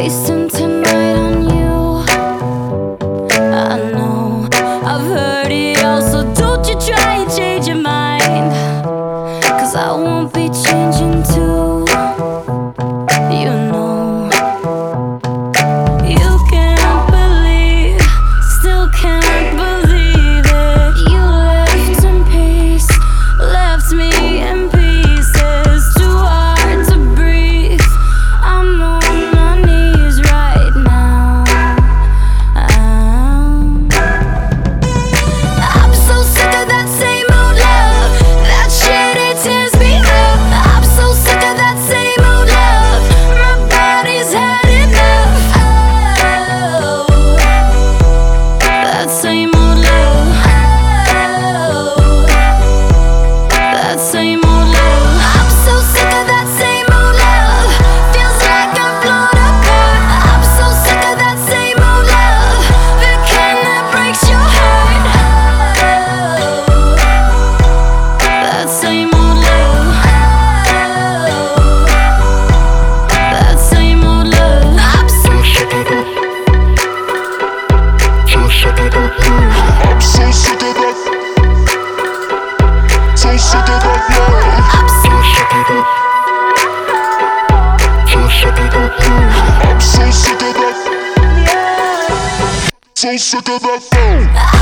wasting tonight on you. I know I've heard it all, so don't you try and change your mind, 'cause I won't be changing too. You know, you can't believe, still can't believe it. You left in peace, left me in pieces. Too hard to breathe, I'm on my knees right now. I'm so sick of that same old love. That shit, it tears me up. I'm so sick of that same old love. My body's had enough. Oh, that same old love. Oh, that same old love. I'm so sick of that same old love. Feels like I'm blown apart. I'm so sick of that same old love. The kind that breaks your heart. Oh, that same old love. Oh, that same old love. I'm so sick of that. So sick of that. I'm so sick of that. So sick of that love. I'm so sick of that. So sick of that. I'm so sick of that. So sick of that phone.